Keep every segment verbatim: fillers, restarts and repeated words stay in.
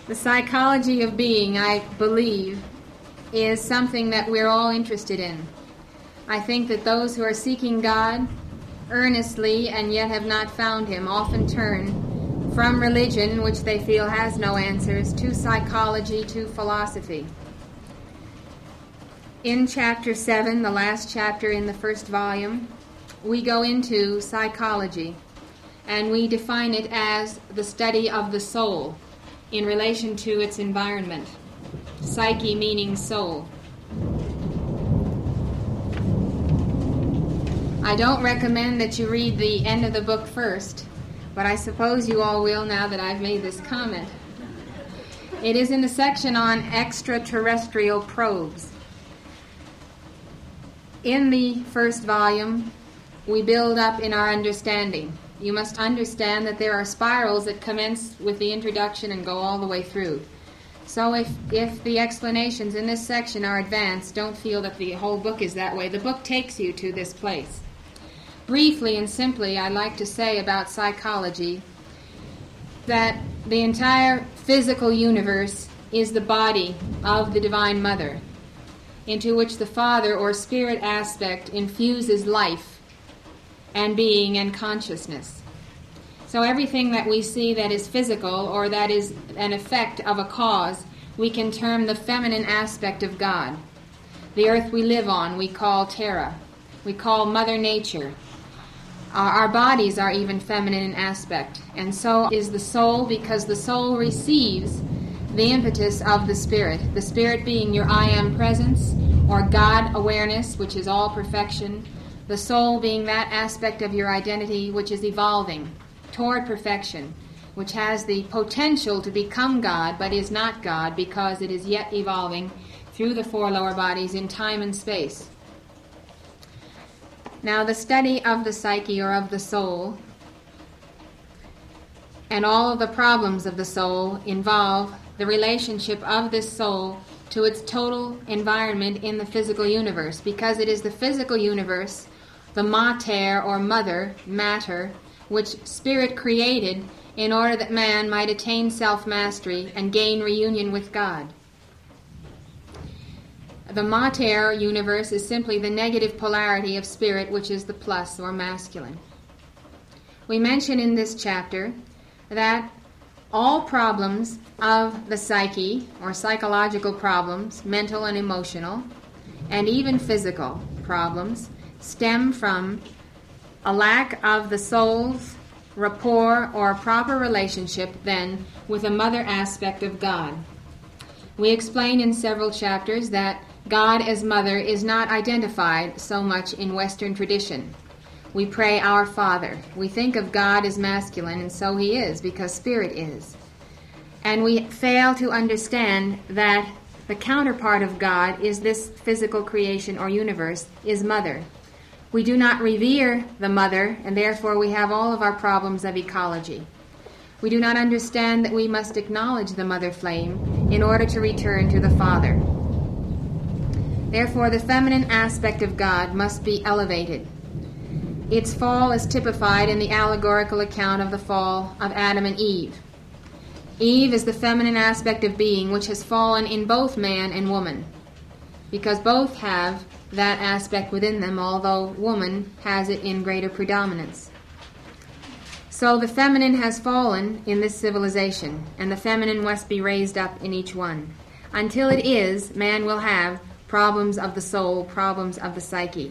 The psychology of being, I believe, is something that we're all interested in. I think that those who are seeking God earnestly and yet have not found Him often turn from religion, which they feel has no answers, to psychology, to philosophy. In chapter seven, the last chapter in the first volume, we go into psychology, and we define it as the study of the soul in relation to its environment. Psyche meaning soul. I don't recommend that you read the end of the book first, but I suppose you all will now that I've made this comment. It is in the section on extraterrestrial probes. In the first volume, we build up in our understanding. You must understand that there are spirals that commence with the introduction and go all the way through. So if, if the explanations in this section are advanced, don't feel that the whole book is that way. The book takes you to this place. Briefly and simply, I'd like to say about psychology that the entire physical universe is the body of the Divine Mother, into which the Father or Spirit aspect infuses life and being and consciousness. So everything that we see that is physical or that is an effect of a cause, we can term the feminine aspect of God. The earth we live on we call Terra. We call Mother Nature. Our, our bodies are even feminine in aspect. And so is the soul, because the soul receives the impetus of the Spirit. The Spirit being your I am presence or God awareness, which is all perfection. The soul being that aspect of your identity which is evolving toward perfection, which has the potential to become God, but is not God because it is yet evolving through the four lower bodies in time and space. Now, the study of the psyche or of the soul and all of the problems of the soul involve the relationship of this soul to its total environment in the physical universe, because it is the physical universe, the mater or mother, matter, which Spirit created in order that man might attain self-mastery and gain reunion with God. The mater universe is simply the negative polarity of Spirit, which is the plus or masculine. We mention in this chapter that all problems of the psyche, or psychological problems, mental and emotional, and even physical problems, stem from a lack of the soul's rapport or proper relationship then with a mother aspect of God. We explain in several chapters that God as mother is not identified so much in Western tradition. We pray our Father. We think of God as masculine, and so He is, because Spirit is. And we fail to understand that the counterpart of God is this physical creation or universe, is mother. We do not revere the mother, and therefore we have all of our problems of ecology. We do not understand that we must acknowledge the mother flame in order to return to the Father. Therefore, the feminine aspect of God must be elevated. Its fall is typified in the allegorical account of the fall of Adam and Eve. Eve is the feminine aspect of being which has fallen in both man and woman, because both have that aspect within them, although woman has it in greater predominance. So the feminine has fallen in this civilization, and the feminine must be raised up in each one. Until it is, man will have problems of the soul, problems of the psyche.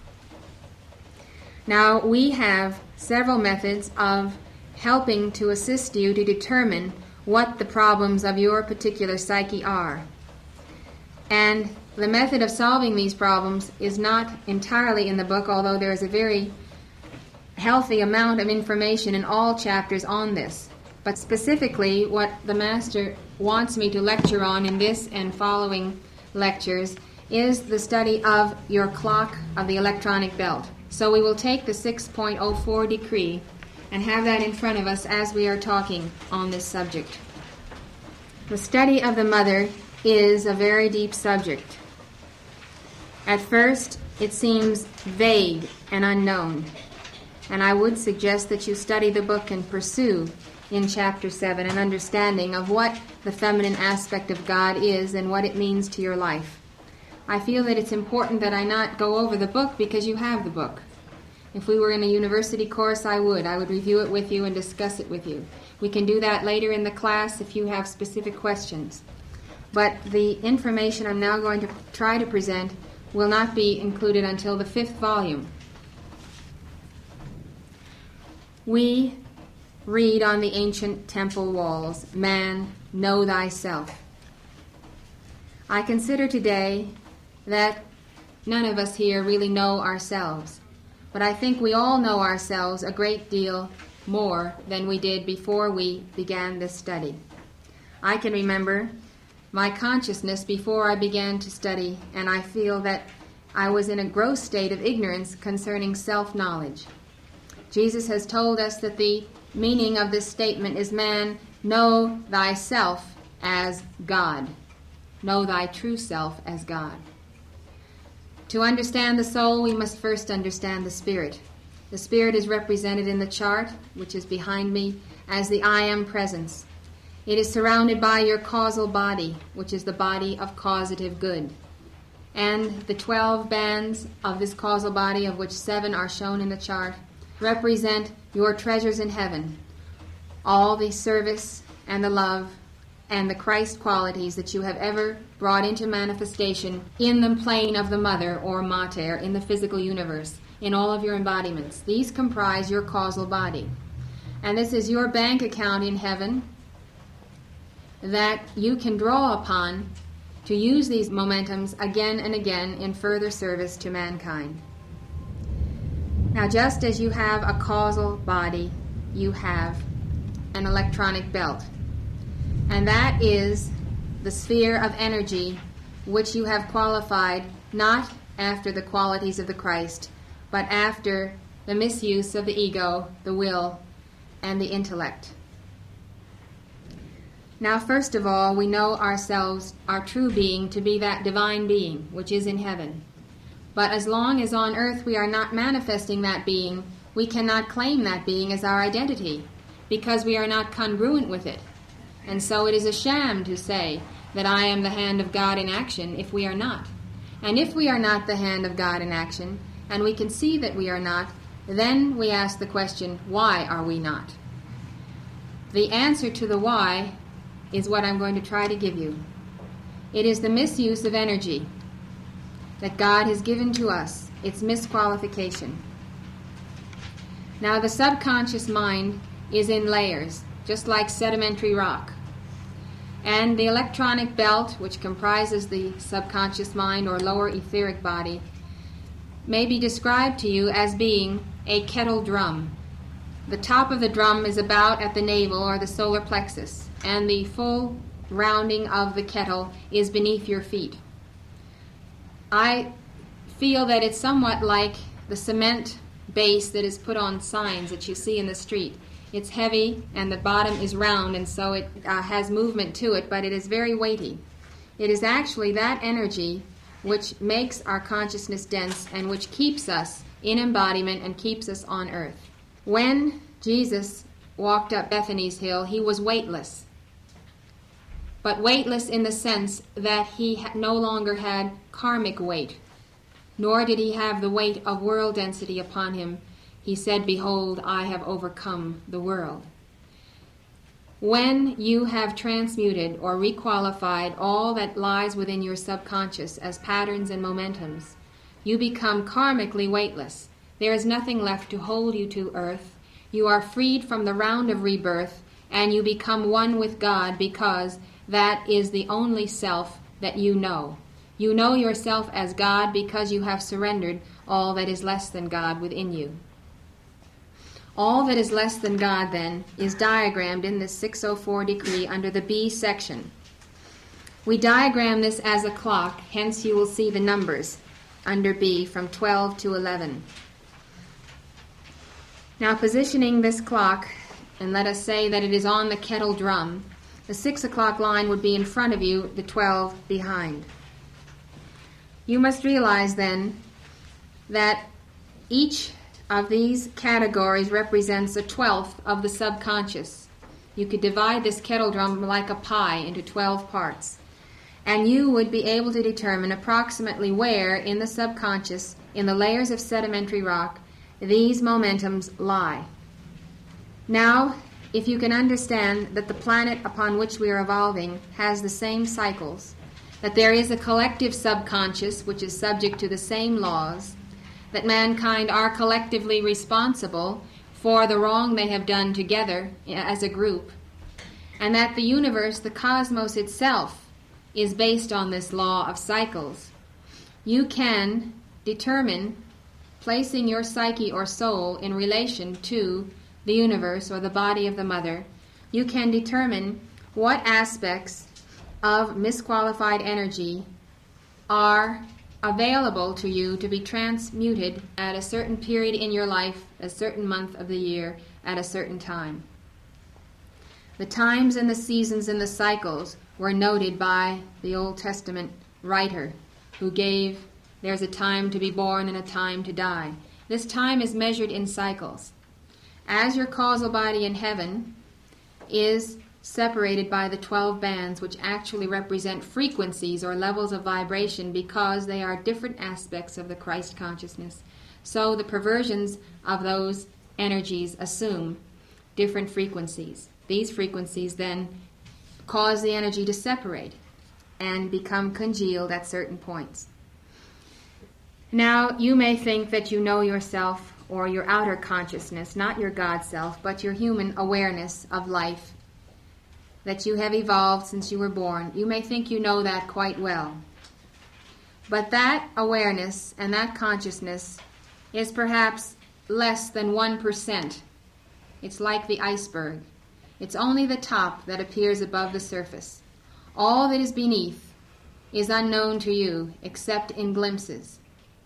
Now, we have several methods of helping to assist you to determine what the problems of your particular psyche are. And the method of solving these problems is not entirely in the book, although there is a very healthy amount of information in all chapters on this. But specifically, what the Master wants me to lecture on in this and following lectures is the study of your clock of the electronic belt. So we will take the six point oh four decree and have that in front of us as we are talking on this subject. The study of the mother is a very deep subject. At first, it seems vague and unknown, and I would suggest that you study the book and pursue in chapter seven, an understanding of what the feminine aspect of God is and what it means to your life. I feel that it's important that I not go over the book because you have the book. If we were in a university course, I would. I would review it with you and discuss it with you. We can do that later in the class if you have specific questions. But the information I'm now going to try to present will not be included until the fifth volume. We read on the ancient temple walls, "Man, know thyself." I consider today that none of us here really know ourselves, but I think we all know ourselves a great deal more than we did before we began this study. I can remember my consciousness before I began to study, and I feel that I was in a gross state of ignorance concerning self-knowledge. Jesus has told us that the meaning of this statement is, "Man, know thyself as God." Know thy true self as God. To understand the soul, we must first understand the spirit. The spirit is represented in the chart, which is behind me, as the I Am presence. It is surrounded by your causal body, which is the body of causative good. And the twelve bands of this causal body, of which seven are shown in the chart, represent your treasures in heaven, all the service and the love and the Christ qualities that you have ever brought into manifestation in the plane of the mother or mater in the physical universe, in all of your embodiments. These comprise your causal body. And this is your bank account in heaven that you can draw upon to use these momentums again and again in further service to mankind. Now, just as you have a causal body, you have an electronic belt. And that is the sphere of energy which you have qualified not after the qualities of the Christ, but after the misuse of the ego, the will, and the intellect. Now, first of all, we know ourselves, our true being, to be that divine being which is in heaven. But as long as on earth we are not manifesting that being, we cannot claim that being as our identity, because we are not congruent with it. And so it is a sham to say that I am the hand of God in action if we are not. And if we are not the hand of God in action, and we can see that we are not, then we ask the question, why are we not? The answer to the why is what I'm going to try to give you. It is the misuse of energy that God has given to us, its misqualification. Now, the subconscious mind is in layers, just like sedimentary rock. And the electronic belt, which comprises the subconscious mind or lower etheric body, may be described to you as being a kettle drum. The top of the drum is about at the navel or the solar plexus, and the full rounding of the kettle is beneath your feet. I feel that it's somewhat like the cement base that is put on signs that you see in the street. It's heavy and the bottom is round, and so it uh, has movement to it, but it is very weighty. It is actually that energy which makes our consciousness dense and which keeps us in embodiment and keeps us on earth. When Jesus walked up Bethany's hill, he was weightless. But weightless in the sense that he ha- no longer had karmic weight, nor did he have the weight of world density upon him. He said, "Behold, I have overcome the world." When you have transmuted or requalified all that lies within your subconscious as patterns and momentums, you become karmically weightless. There is nothing left to hold you to earth. You are freed from the round of rebirth, and you become one with God, because that is the only self that you know. You know yourself as God because you have surrendered all that is less than God within you. All that is less than God, then, is diagrammed in this six oh four decree under the B section. We diagram this as a clock, hence you will see the numbers under B from twelve to eleven. Now, positioning this clock, and let us say that it is on the kettle drum, the six o'clock line would be in front of you, the twelve behind. You must realize, then, that each of these categories represents a twelfth of the subconscious. You could divide this kettle drum like a pie into twelve parts, and you would be able to determine approximately where in the subconscious, in the layers of sedimentary rock, these momentums lie. Now, if you can understand that the planet upon which we are evolving has the same cycles, that there is a collective subconscious which is subject to the same laws, that mankind are collectively responsible for the wrong they have done together as a group, and that the universe, the cosmos itself, is based on this law of cycles, you can determine, placing your psyche or soul in relation to the universe or the body of the mother, you can determine what aspects of misqualified energy are available to you to be transmuted at a certain period in your life, a certain month of the year, at a certain time. The times and the seasons and the cycles were noted by the Old Testament writer who gave, there's a time to be born and a time to die. This time is measured in cycles. As your causal body in heaven is separated by the twelve bands, which actually represent frequencies or levels of vibration because they are different aspects of the Christ consciousness, so the perversions of those energies assume different frequencies. These frequencies then cause the energy to separate and become congealed at certain points. Now, you may think that you know yourself or your outer consciousness, not your God self, but your human awareness of life, that you have evolved since you were born. You may think you know that quite well. But that awareness and that consciousness is perhaps less than one percent. It's like the iceberg. It's only the top that appears above the surface. All that is beneath is unknown to you except in glimpses.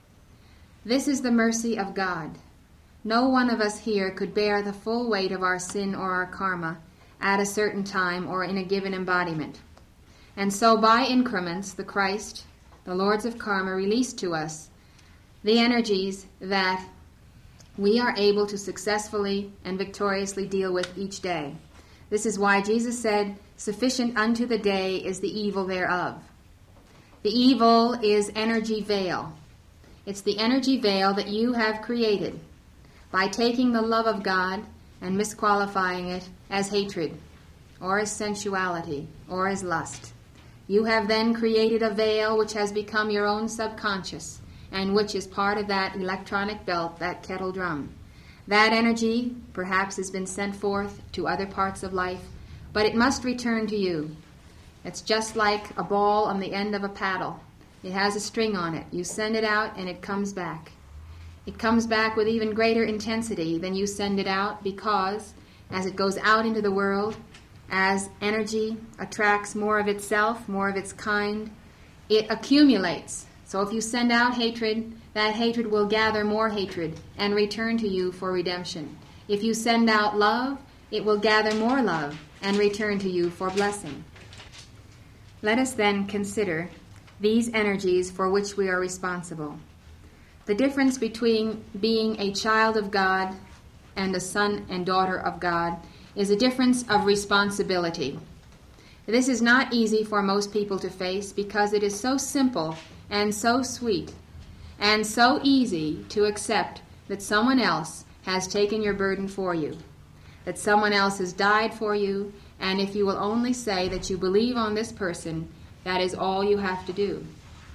This is the mercy of God. No one of us here could bear the full weight of our sin or our karma at a certain time or in a given embodiment. And so by increments, the Christ, the Lords of Karma, release to us the energies that we are able to successfully and victoriously deal with each day. This is why Jesus said, "Sufficient unto the day is the evil thereof." The evil is energy veil. It's the energy veil that you have created by taking the love of God and misqualifying it as hatred, or as sensuality, or as lust. You have then created a veil which has become your own subconscious, and which is part of that electronic belt, that kettle drum. That energy perhaps has been sent forth to other parts of life, but it must return to you. It's just like a ball on the end of a paddle. It has a string on it. You send it out and it comes back. It comes back with even greater intensity than you send it out, because as it goes out into the world, as energy attracts more of itself, more of its kind, it accumulates. So if you send out hatred, that hatred will gather more hatred and return to you for redemption. If you send out love, it will gather more love and return to you for blessing. Let us then consider these energies for which we are responsible. The difference between being a child of God and a son and daughter of God is a difference of responsibility. This is not easy for most people to face because it is so simple and so sweet and so easy to accept that someone else has taken your burden for you, that someone else has died for you, and if you will only say that you believe on this person, that is all you have to do.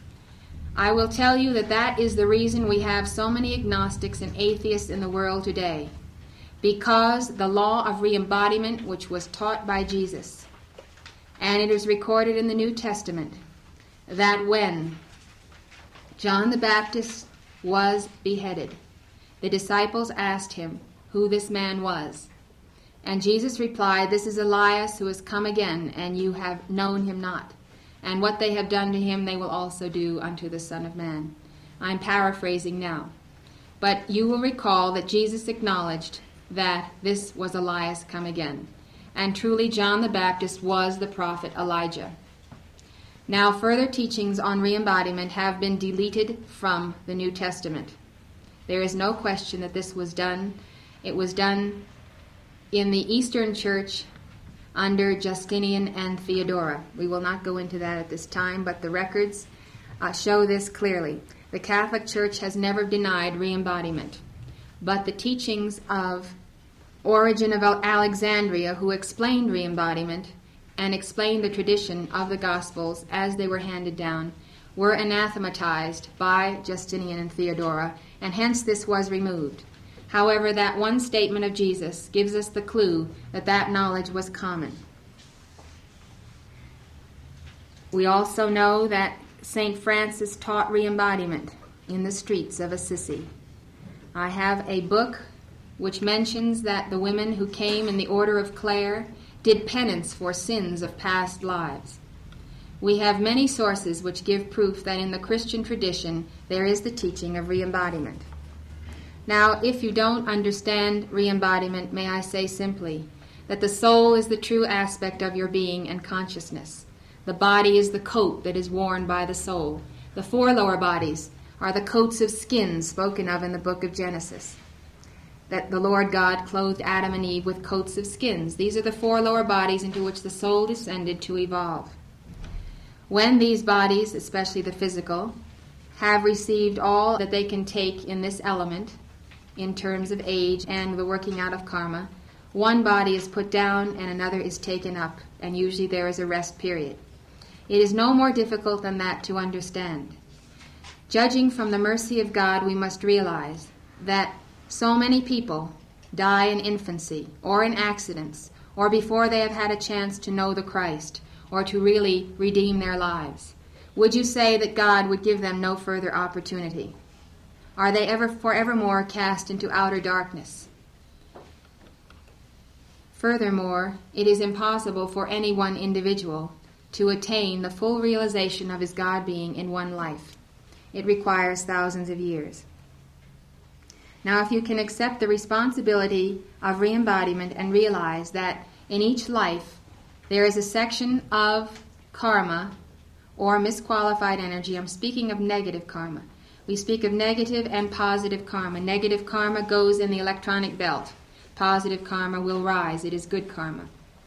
I will tell you that that is the reason we have so many agnostics and atheists in the world today, because the law of re-embodiment, which was taught by Jesus, and it is recorded in the New Testament, that when John the Baptist was beheaded, the disciples asked him who this man was. And Jesus replied, "This is Elias who has come again, and you have known him not. And what they have done to him they will also do unto the Son of Man." I'm paraphrasing now. But you will recall that Jesus acknowledged that this was Elias come again. And truly John the Baptist was the prophet Elijah. Now further teachings on re-embodiment have been deleted from the New Testament. There is no question that this was done. It was done in the Eastern Church under Justinian and Theodora. We will not go into that at this time, but the records uh, show this clearly. The Catholic Church has never denied re-embodiment, but the teachings of Origen of Alexandria, who explained re-embodiment and explained the tradition of the Gospels as they were handed down, were anathematized by Justinian and Theodora, and hence this was removed. However, that one statement of Jesus gives us the clue that that knowledge was common. We also know that Saint Francis taught re-embodiment in the streets of Assisi. I have a book which mentions that the women who came in the Order of Clare did penance for sins of past lives. We have many sources which give proof that in the Christian tradition there is the teaching of re-embodiment. Now, if you don't understand re-embodiment, may I say simply that the soul is the true aspect of your being and consciousness. The body is the coat that is worn by the soul. The four lower bodies are the coats of skin spoken of in the book of Genesis, that the Lord God clothed Adam and Eve with coats of skins. These are the four lower bodies into which the soul descended to evolve. When these bodies, especially the physical, have received all that they can take in this element, in terms of age and the working out of karma, one body is put down and another is taken up, and usually there is a rest period. It is no more difficult than that to understand. Judging from the mercy of God, we must realize that so many people die in infancy, or in accidents, or before they have had a chance to know the Christ, or to really redeem their lives. Would you say that God would give them no further opportunity? Are they ever forevermore cast into outer darkness? Furthermore, it is impossible for any one individual to attain the full realization of his God being in one life. It requires thousands of years. Now, if you can accept the responsibility of re-embodiment and realize that in each life there is a section of karma or misqualified energy. I'm speaking of negative karma. We speak of negative and positive karma. Negative karma goes in the electronic belt. Positive karma will rise. It is good karma.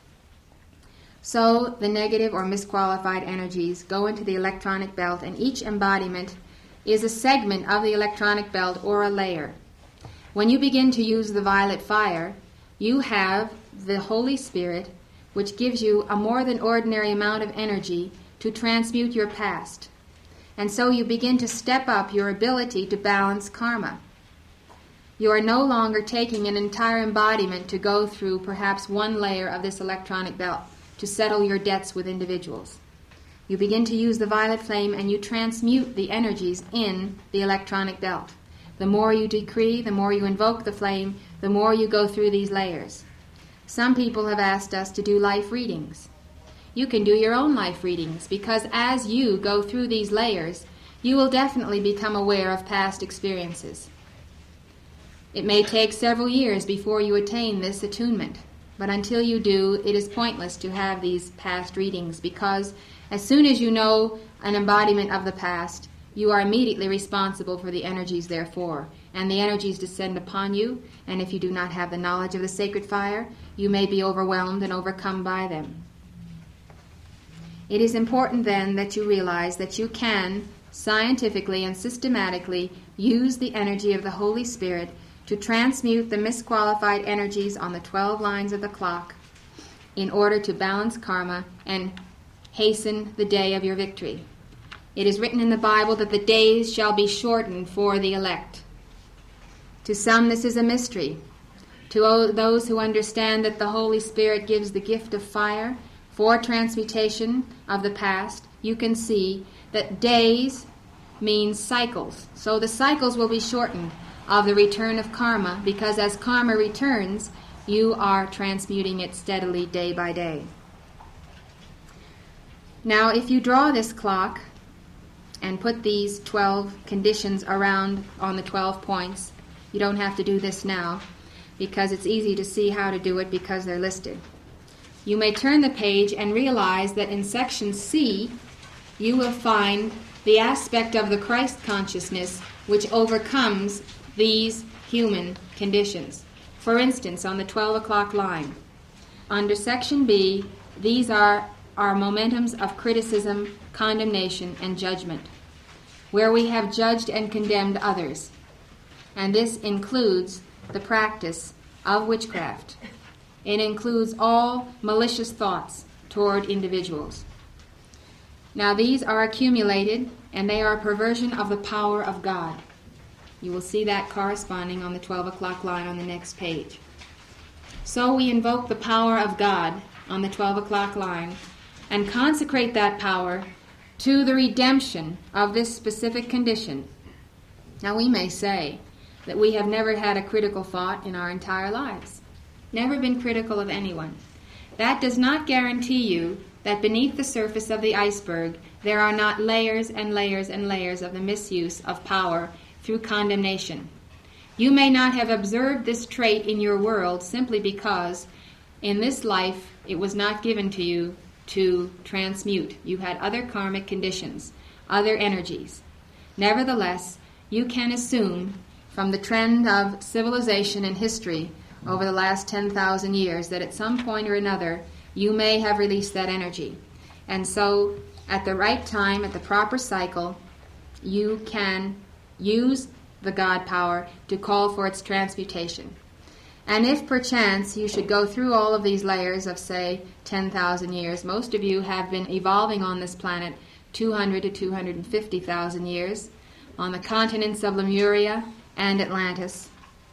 So the negative or misqualified energies go into the electronic belt, and each embodiment is a segment of the electronic belt or a layer. When you begin to use the violet fire, you have the Holy Spirit, which gives you a more than ordinary amount of energy to transmute your past. And so you begin to step up your ability to balance karma. You are no longer taking an entire embodiment to go through perhaps one layer of this electronic belt to settle your debts with individuals. You begin to use the violet flame and you transmute the energies in the electronic belt. The more you decree, the more you invoke the flame, the more you go through these layers. Some people have asked us to do life readings. You can do your own life readings, because as you go through these layers, you will definitely become aware of past experiences. It may take several years before you attain this attunement, but until you do, it is pointless to have these past readings, because as soon as you know an embodiment of the past, you are immediately responsible for the energies therefore, and the energies descend upon you, and if you do not have the knowledge of the sacred fire, you may be overwhelmed and overcome by them. It is important then that you realize that you can scientifically and systematically use the energy of the Holy Spirit to transmute the misqualified energies on the twelve lines of the clock in order to balance karma and hasten the day of your victory. It is written in the Bible that the days shall be shortened for the elect. To some this is a mystery. To those who understand that the Holy Spirit gives the gift of fire for transmutation of the past, you can see that days means cycles. So the cycles will be shortened of the return of karma, because as karma returns, you are transmuting it steadily day by day. Now, if you draw this clock and put these twelve conditions around on the twelve points, you don't have to do this now, because it's easy to see how to do it because they're listed. You may turn the page and realize that in section C, you will find the aspect of the Christ consciousness which overcomes these human conditions. For instance, on the twelve o'clock line, under Section B, these are our momentums of criticism, condemnation, and judgment, where we have judged and condemned others. And this includes the practice of witchcraft. It includes all malicious thoughts toward individuals. Now these are accumulated, and they are a perversion of the power of God. You will see that corresponding on the twelve o'clock line on the next page. So we invoke the power of God on the twelve o'clock line and consecrate that power to the redemption of this specific condition. Now we may say that we have never had a critical thought in our entire lives, never been critical of anyone. That does not guarantee you that beneath the surface of the iceberg there are not layers and layers and layers of the misuse of power through condemnation. You may not have observed this trait in your world simply because in this life it was not given to you to transmute. You had other karmic conditions, other energies. Nevertheless, you can assume from the trend of civilization and history over the last ten thousand years that at some point or another you may have released that energy. And so at the right time, at the proper cycle, you can use the God power to call for its transmutation. And if perchance you should go through all of these layers of, say, ten thousand years, most of you have been evolving on this planet two hundred to two hundred fifty thousand years on the continents of Lemuria and Atlantis.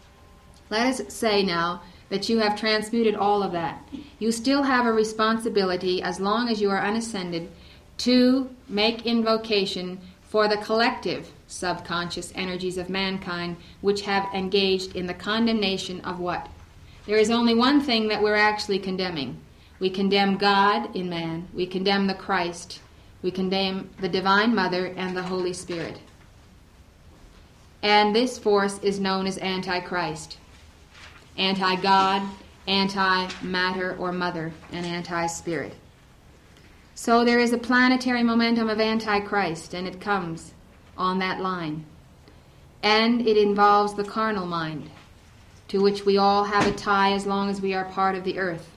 Let us say now that you have transmuted all of that. You still have a responsibility, as long as you are unascended, to make invocation for the collective subconscious energies of mankind which have engaged in the condemnation of what? There is only one thing that we're actually condemning. We condemn God in man. We condemn the Christ. We condemn the Divine Mother and the Holy Spirit. And this force is known as Antichrist. Anti-God, anti-matter or mother, and anti-spirit. So there is a planetary momentum of Antichrist, and it comes on that line. And it involves the carnal mind, to which we all have a tie as long as we are part of the earth.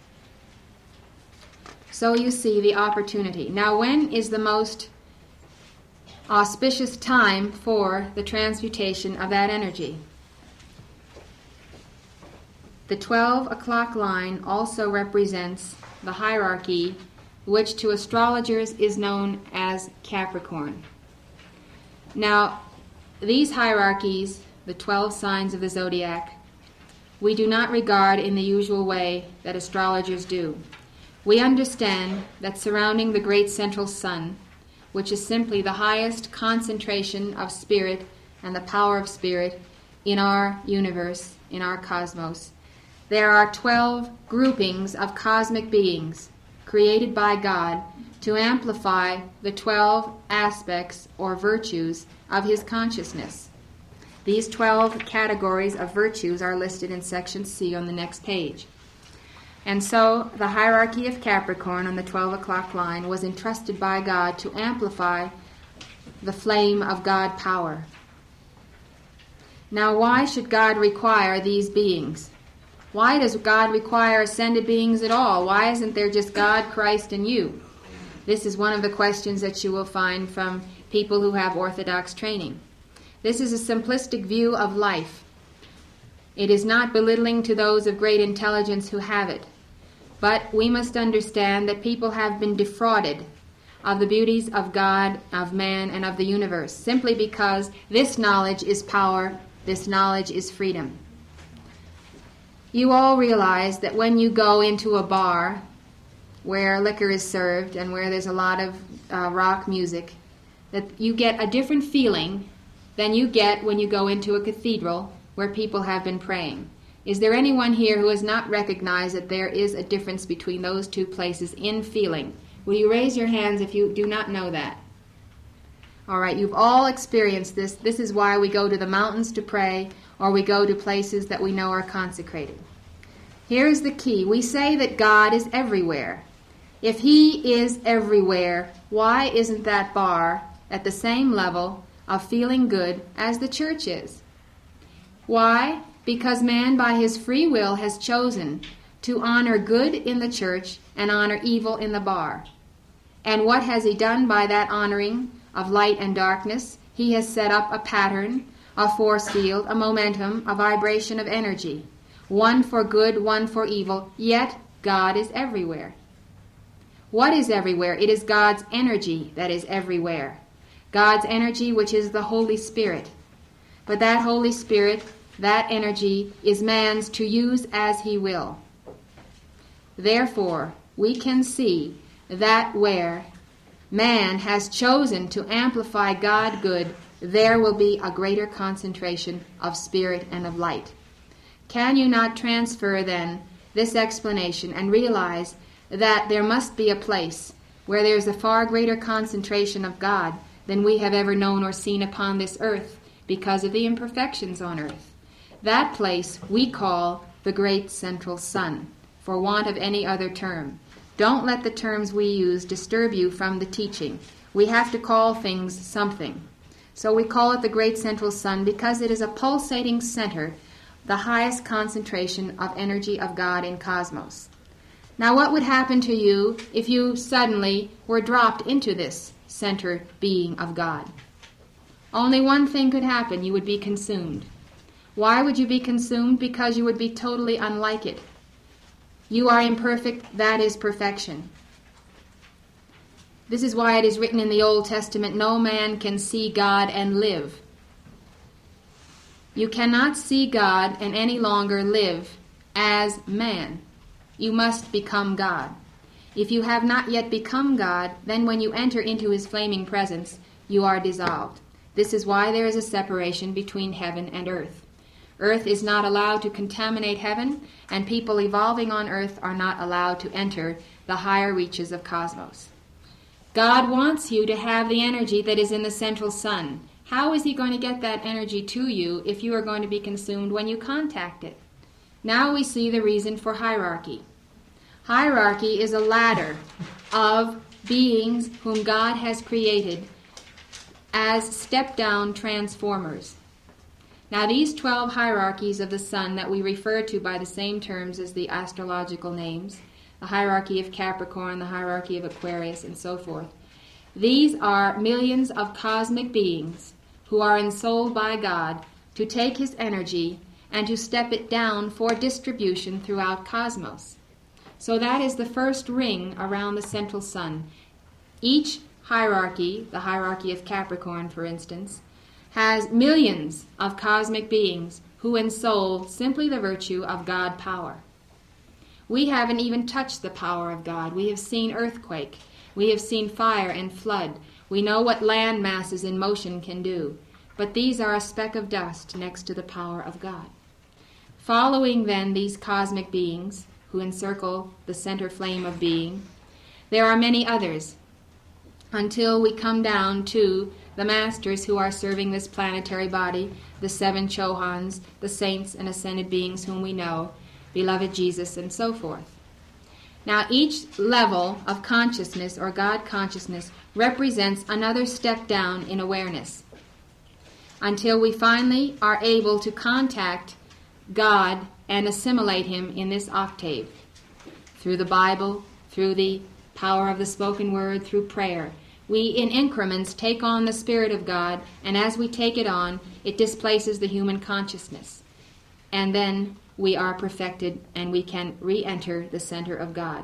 So you see the opportunity. Now, when is the most auspicious time for the transmutation of that energy? The twelve o'clock line also represents the hierarchy, which to astrologers is known as Capricorn. Now, these hierarchies, the twelve signs of the zodiac, we do not regard in the usual way that astrologers do. We understand that surrounding the great central sun, which is simply the highest concentration of spirit and the power of spirit in our universe, in our cosmos, there are twelve groupings of cosmic beings created by God to amplify the twelve aspects or virtues of his consciousness. These twelve categories of virtues are listed in section C on the next page. And so the hierarchy of Capricorn on the twelve o'clock line was entrusted by God to amplify the flame of God power. Now, why should God require these beings? Why does God require ascended beings at all? Why isn't there just God, Christ, and you? This is one of the questions that you will find from people who have orthodox training. This is a simplistic view of life. It is not belittling to those of great intelligence who have it. But we must understand that people have been defrauded of the beauties of God, of man, and of the universe, simply because this knowledge is power, this knowledge is freedom. You all realize that when you go into a bar where liquor is served and where there's a lot of uh, rock music, that you get a different feeling than you get when you go into a cathedral where people have been praying. Is there anyone here who has not recognized that there is a difference between those two places in feeling? Will you raise your hands if you do not know that? All right, you've all experienced this. This is why we go to the mountains to pray, or we go to places that we know are consecrated. Here's the key. We say that God is everywhere. If he is everywhere, why isn't that bar at the same level of feeling good as the church is? Why? Because man by his free will has chosen to honor good in the church and honor evil in the bar. And what has he done by that honoring of light and darkness? He has set up a pattern, a force field, a momentum, a vibration of energy. One for good, one for evil, yet God is everywhere. What is everywhere? It is God's energy that is everywhere. God's energy, which is the Holy Spirit. But that Holy Spirit, that energy, is man's to use as he will. Therefore, we can see that where man has chosen to amplify God good, there will be a greater concentration of spirit and of light. Can you not transfer, then, this explanation and realize that there must be a place where there is a far greater concentration of God than we have ever known or seen upon this earth because of the imperfections on earth? That place we call the great central sun, for want of any other term. Don't let the terms we use disturb you from the teaching. We have to call things something. So we call it the great central sun because it is a pulsating center, the highest concentration of energy of God in cosmos. Now what would happen to you if you suddenly were dropped into this center being of God? Only one thing could happen. You would be consumed. Why would you be consumed? Because you would be totally unlike it. You are imperfect, that is perfection. This is why it is written in the Old Testament, no man can see God and live. You cannot see God and any longer live as man. You must become God. If you have not yet become God, then when you enter into his flaming presence, you are dissolved. This is why there is a separation between heaven and earth. Earth is not allowed to contaminate heaven, and people evolving on earth are not allowed to enter the higher reaches of cosmos. God wants you to have the energy that is in the central sun. How is he going to get that energy to you if you are going to be consumed when you contact it? Now we see the reason for hierarchy. Hierarchy is a ladder of beings whom God has created as step-down transformers. Now these twelve hierarchies of the sun that we refer to by the same terms as the astrological names, the hierarchy of Capricorn, the hierarchy of Aquarius, and so forth, these are millions of cosmic beings who are ensouled by God to take his energy and to step it down for distribution throughout cosmos. So that is the first ring around the central sun. Each hierarchy, the hierarchy of Capricorn, for instance, has millions of cosmic beings who ensoul simply the virtue of God power. We haven't even touched the power of God. We have seen earthquake. We have seen fire and flood. We know what land masses in motion can do. But these are a speck of dust next to the power of God. Following then these cosmic beings who encircle the center flame of being, there are many others until we come down to the masters who are serving this planetary body, the seven Chohans, the saints and ascended beings whom we know, beloved Jesus, and so forth. Now each level of consciousness or God consciousness represents another step down in awareness until we finally are able to contact God and assimilate him in this octave through the Bible, through the power of the spoken word, through prayer. We, in increments, take on the Spirit of God, and as we take it on, it displaces the human consciousness. And then we are perfected, and we can re-enter the center of God.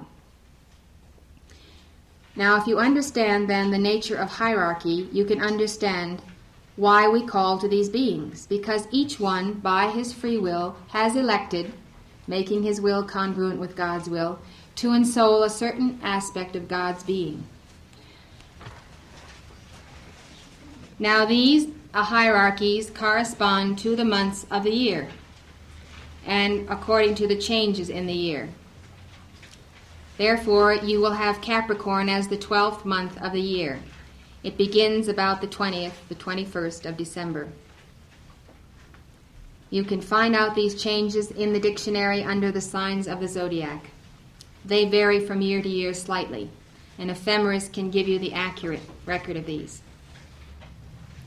Now, if you understand, then, the nature of hierarchy, you can understand why we call to these beings. Because each one, by his free will, has elected, making his will congruent with God's will, to ensoul a certain aspect of God's being. Now these uh, hierarchies correspond to the months of the year and according to the changes in the year. Therefore, you will have Capricorn as the twelfth month of the year. It begins about the twentieth, the twenty-first of December. You can find out these changes in the dictionary under the signs of the zodiac. They vary from year to year slightly, and Ephemeris can give you the accurate record of these.